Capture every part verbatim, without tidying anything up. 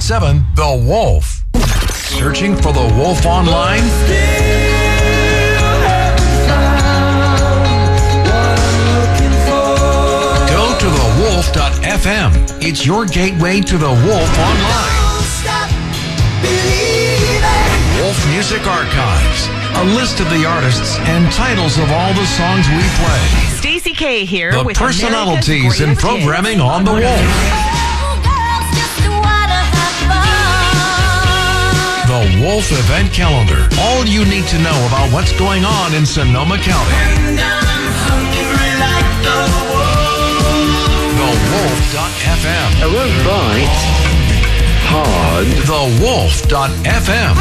seven The Wolf. Searching for The Wolf online? Go to the wolf dot f m. It's your gateway to The Wolf online. Wolf Music Archives. A list of the artists and titles of all the songs we play. Stacey K here The with personalities and programming hits. On The Wolf. The Wolf Event Calendar. All you need to know about what's going on in Sonoma County. the wolf dot f m. I won't bite hard. the wolf dot f m.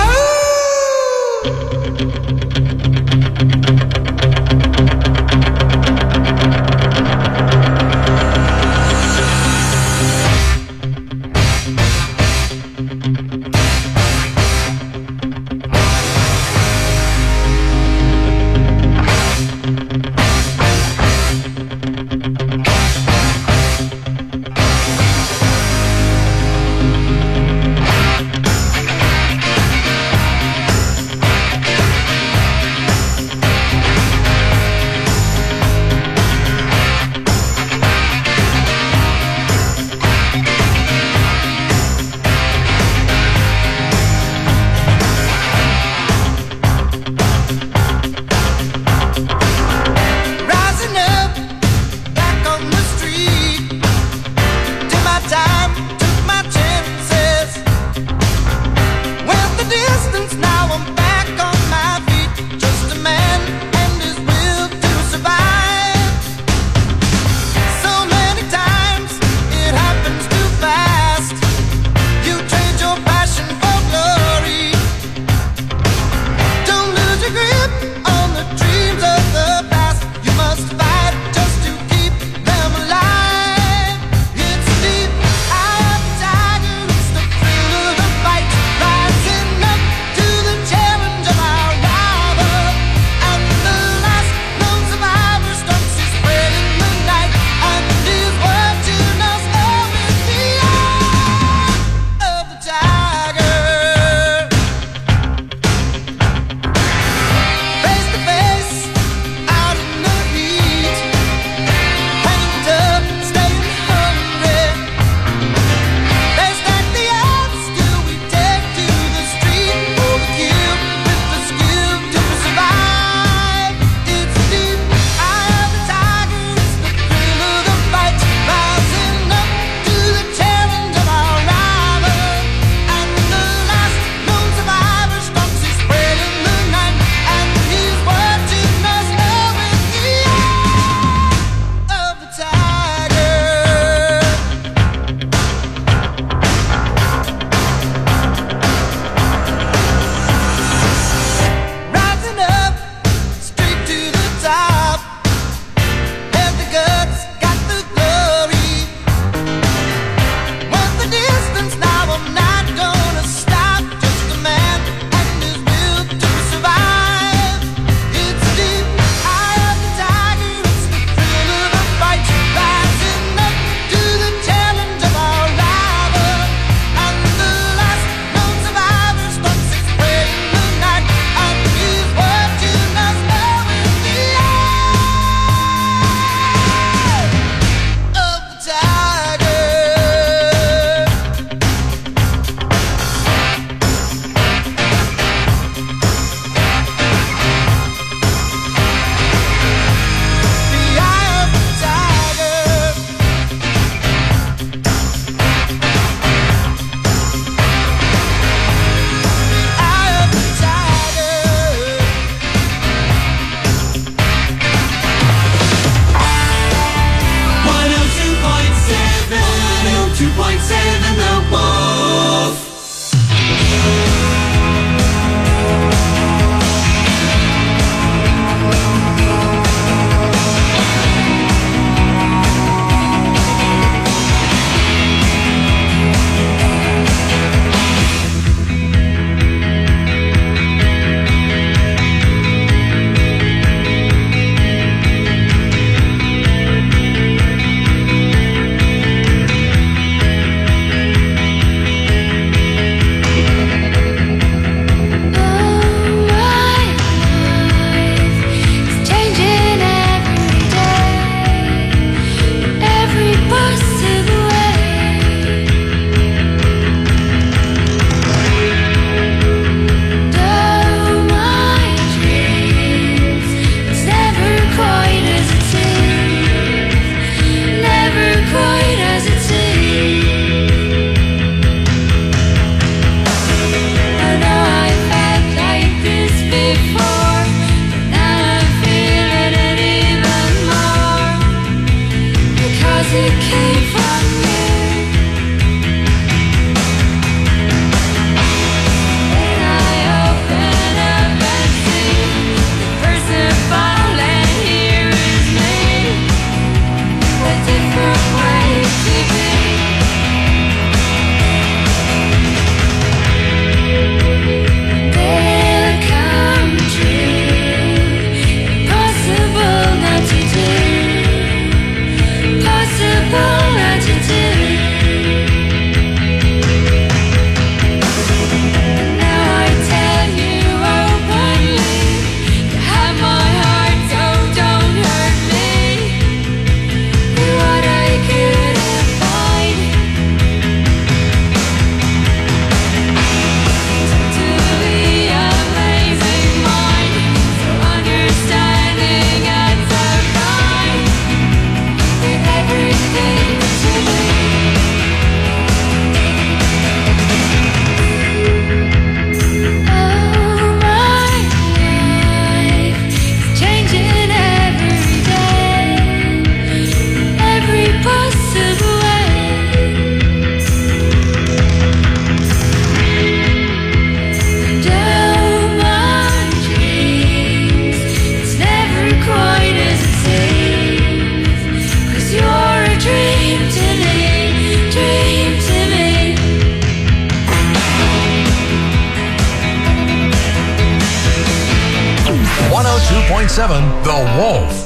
two point seven The Wolf.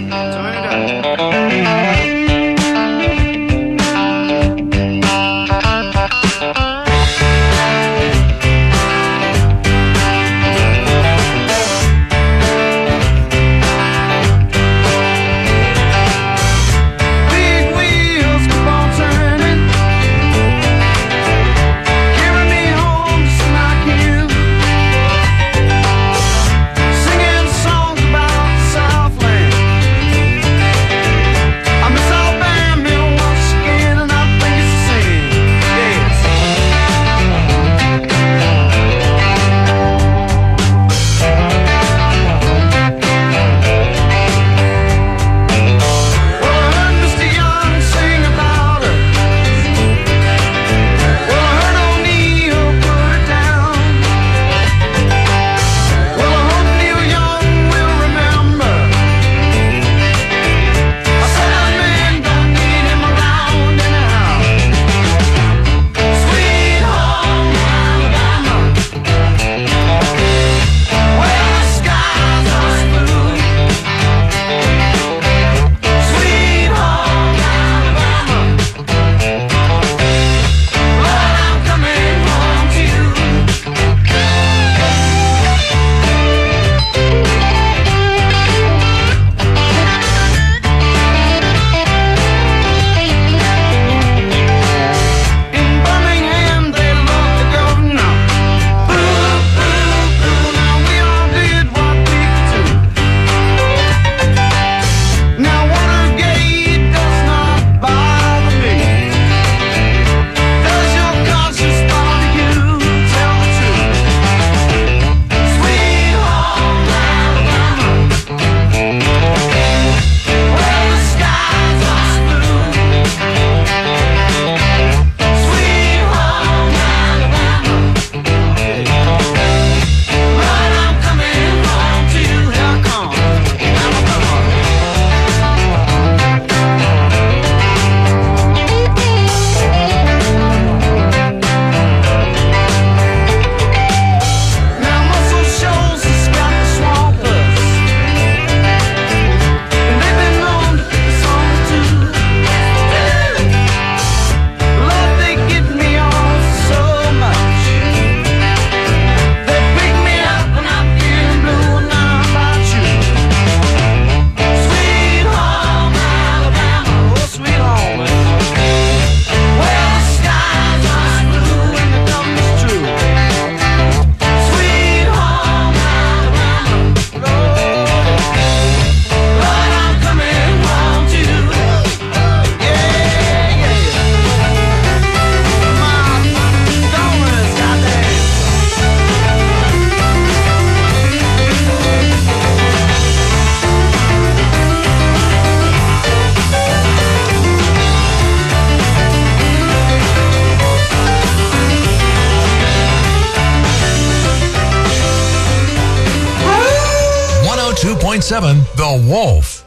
two point seven The Wolf.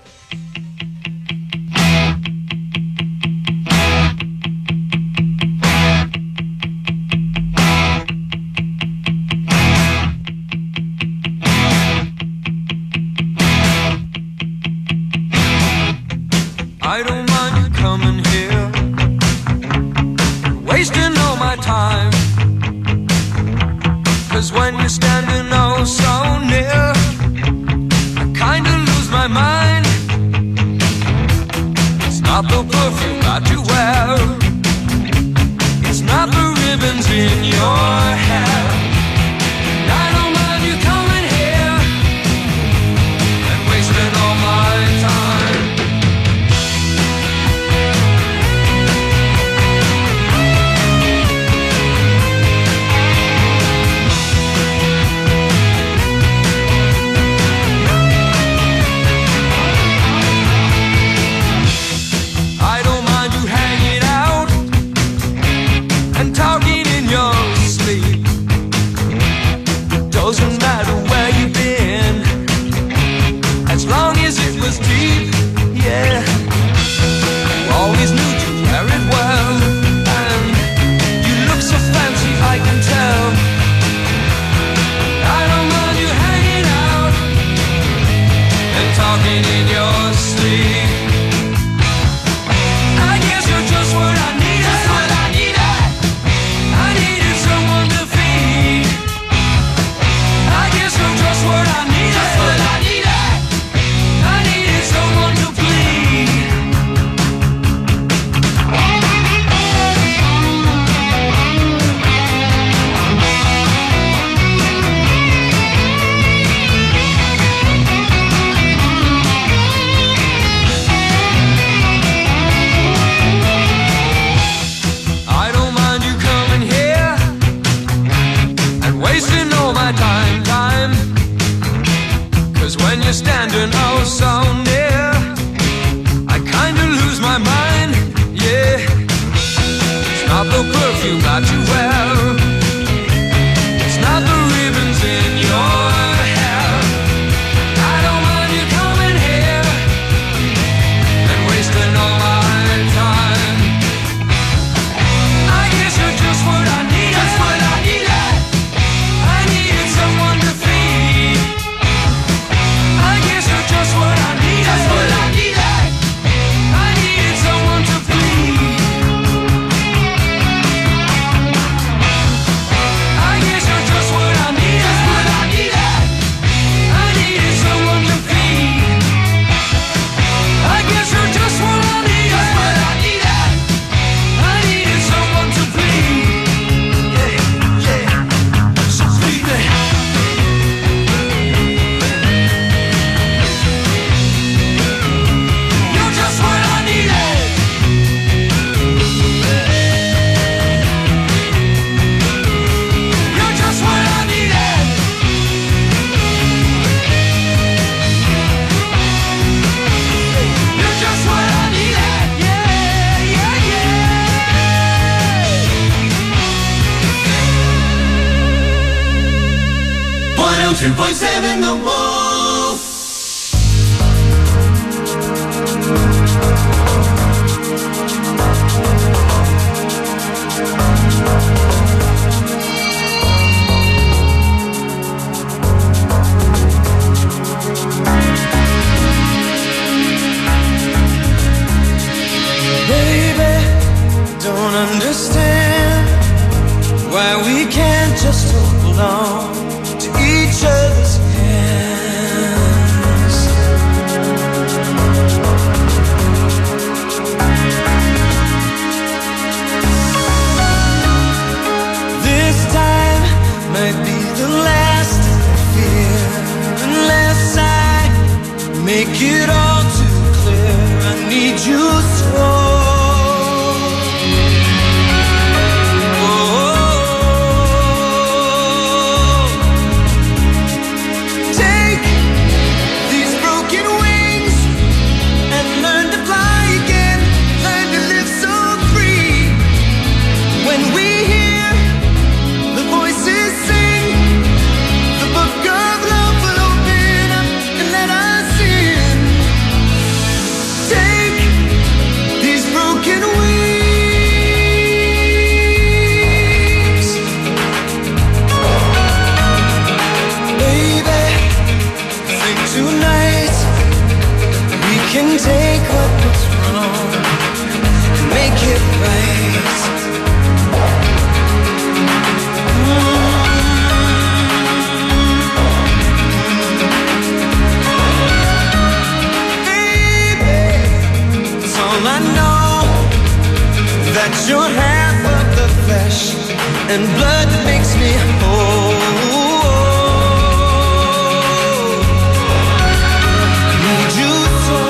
I don't mind you coming here, wasting all my time. Cause when you're standing oh so near, I kinda lose my mind. humming in your sleep. I guess you're just what I needed. Just what I needed. I needed someone to feed. I guess you're just what I needed. Just what I needed. I needed someone to bleed. I don't mind you coming here and wasting all my time, time. Cause when you're standing oh so near, I kinda lose my mind, yeah. It's not the perfume that you wear, it's not the ribbons in your hair. I don't mind you coming here and wasting all my time. I guess you're just what I needed. Just what I needed. I needed someone to feed. I guess you're just what I needed. Just what I needed. I needed someone to bleed. I guess you're just what I needed. Just what I needed. I needed someone to feed. I guess you're just what I needed. Just what I needed. I needed someone to bleed. Yeah, yeah. So bleed me. You're just what I needed. You're just what I needed. You're just what I needed. Yeah, yeah, yeah. one oh two point seven The Wolf. Baby, don't understand why we can't just hold on to each other's hands. This time might be the last I fear, unless I make it all too clear. I need you so. Take these broken wings and learn to fly again, learn to live so free. When we hear the voices sing, the book of love will open up and let us in. Take these broken wings. Baby, I think tonight we can take what was wrong and make it right. Baby, it's all I know, that you're half of the flesh and blood that makes me whole. Need you so.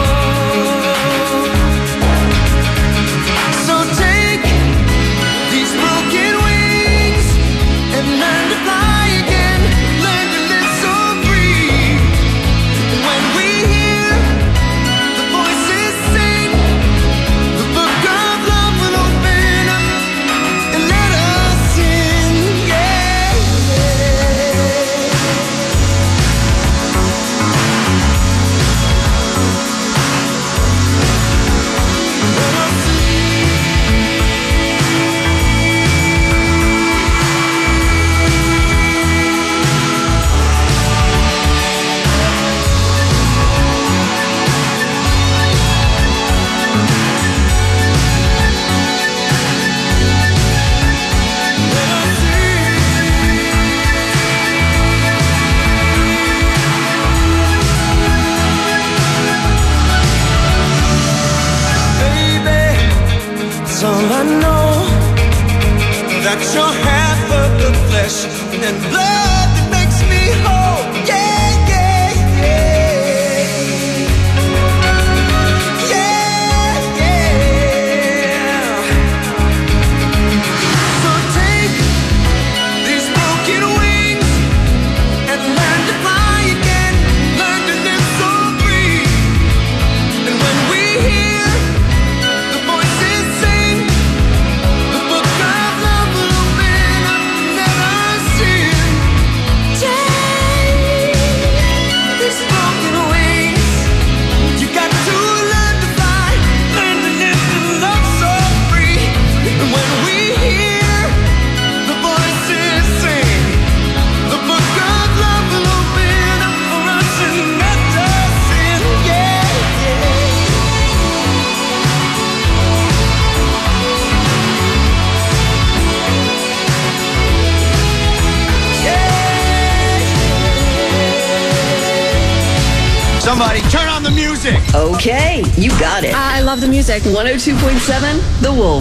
So take these broken wings and learn to fly again, learn to live so free. And when we hear the voices sing, the book of love will open up and let us in. Yeah. flesh and blood that makes me whole. Yeah, yeah, yeah. Yeah, yeah. So take these broken wings and learn to fly again. Learn to live so free. And when we hear the voices sing, the book of love will open up and let us in. Take these broken wings. You got to learn to fly, learn to live and love so free. And when we hear the voices sing, the book of love will open up for us and let us in. Yeah, yeah. Somebody turn on the music. Okay, you got it. I love the music. one oh two point seven The Wolf.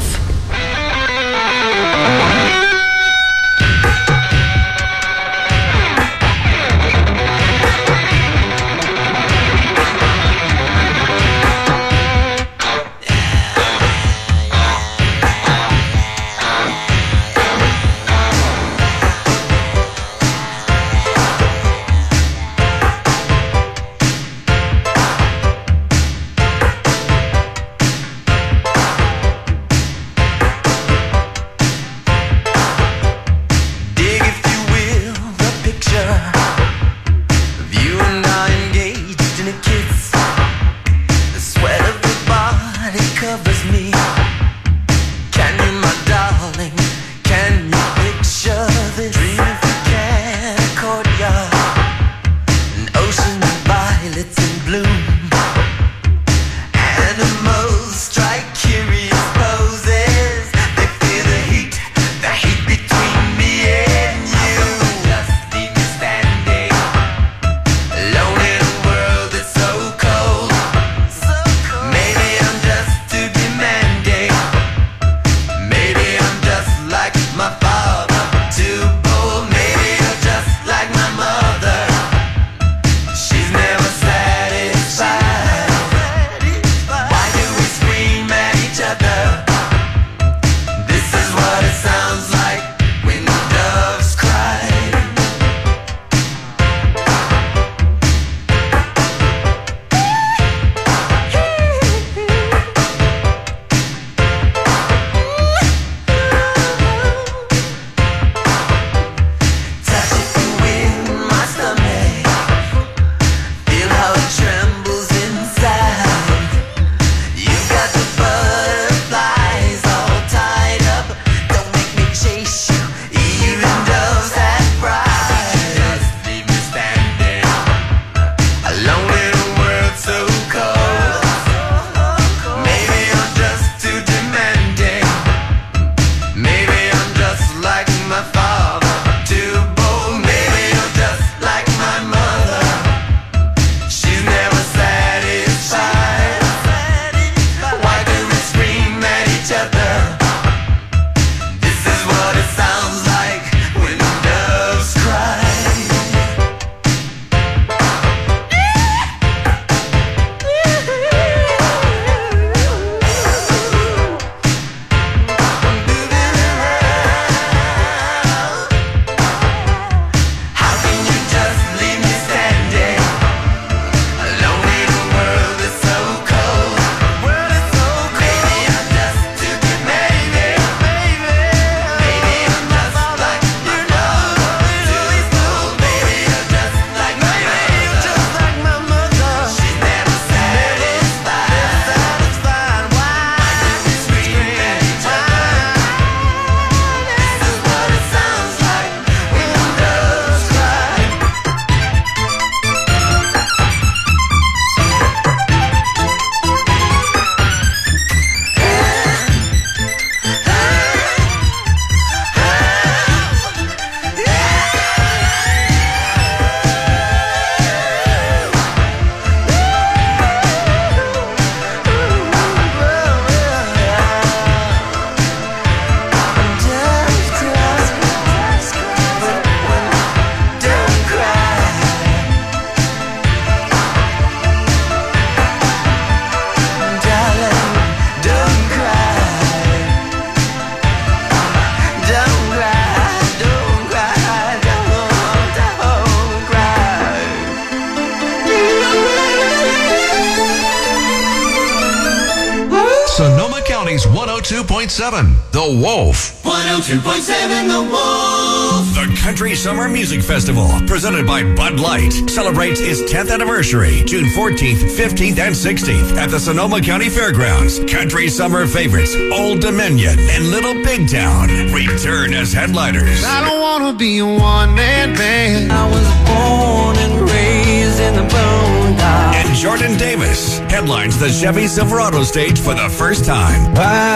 point seven, The Wolf. one oh two point seven The Wolf. The Country Summer Music Festival, presented by Bud Light, celebrates its tenth anniversary, June fourteenth, fifteenth, and sixteenth at the Sonoma County Fairgrounds. Country Summer favorites Old Dominion and Little Big Town return as headliners. I don't want to be a one-man band. I was born and raised in the boondocks. And Jordan Davis headlines the Chevy Silverado stage for the first time.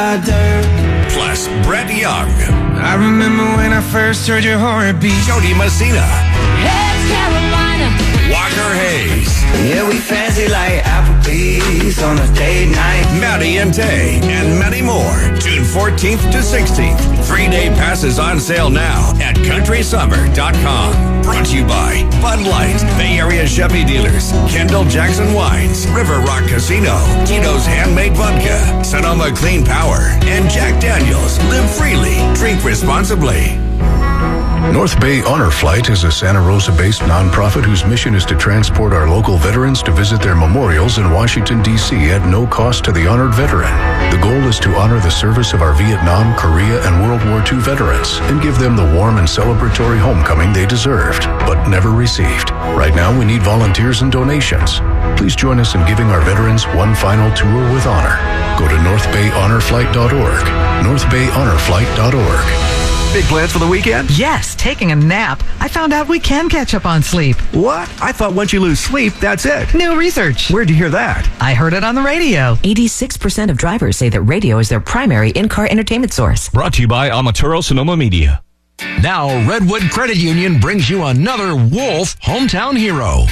Plus, Brett Young. I remember when I first heard your heartbeat. Jody Messina. Hey, Carolina. Walker Hayes. Yeah, we fancy like Applebee's on a date night. Maddie and Tay, and many more. June fourteenth to sixteenth. Three-day passes on sale now at country summer dot com. Brought to you by Bud Light, Bay Area Chevy Dealers, Kendall Jackson Wines, River Rock Casino, Tito's Handmade Vodka, Sonoma Clean Power, and Jack Daniels. Live freely, drink responsibly. North Bay Honor Flight is a Santa Rosa-based nonprofit whose mission is to transport our local veterans to visit their memorials in Washington, D C at no cost to the honored veteran. The goal is to honor the service of our Vietnam, Korea, and World War Two veterans and give them the warm and celebratory homecoming they deserved, but never received. Right now, we need volunteers and donations. Please join us in giving our veterans one final tour with honor. Go to north bay honor flight dot org, north bay honor flight dot org. Big plans for the weekend? Yes, taking a nap. I found out we can catch up on sleep. What? I thought once you lose sleep, that's it. New research. Where'd you hear that? I heard it on the radio. eighty-six percent of drivers say that radio is their primary in-car entertainment source. Brought to you by Amaturo Sonoma Media. Now, Redwood Credit Union brings you another Wolf hometown hero.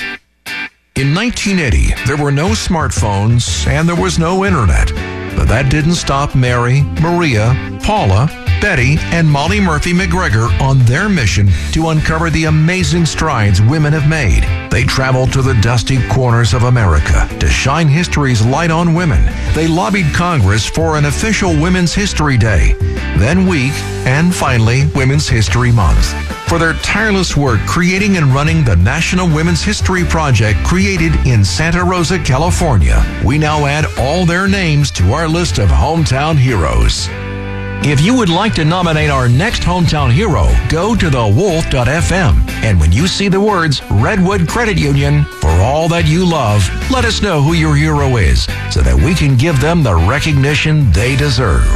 In nineteen eighty, there were no smartphones and there was no internet. But that didn't stop Mary, Maria, Paula, Betty, and Molly Murphy McGregor on their mission to uncover the amazing strides women have made. They traveled to the dusty corners of America to shine history's light on women. They lobbied Congress for an official Women's History Day, then week, and finally Women's History Month. For their tireless work creating and running the National Women's History Project created in Santa Rosa, California, we now add all their names to our list of hometown heroes. If you would like to nominate our next hometown hero, go to the wolf dot f m. And when you see the words Redwood Credit Union, for all that you love, let us know who your hero is so that we can give them the recognition they deserve.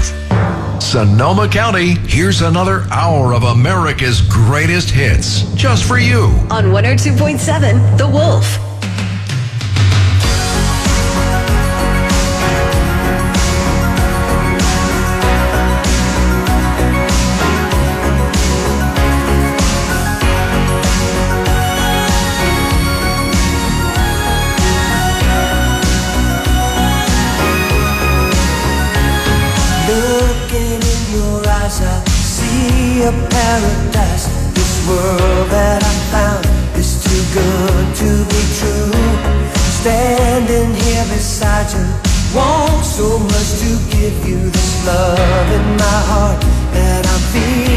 Sonoma County, here's another hour of America's greatest hits, just for you. On one oh two point seven, The Wolf. A paradise. This world that I found is too good to be true. Standing here beside you, want so much to give you this love in my heart that I'm feeling.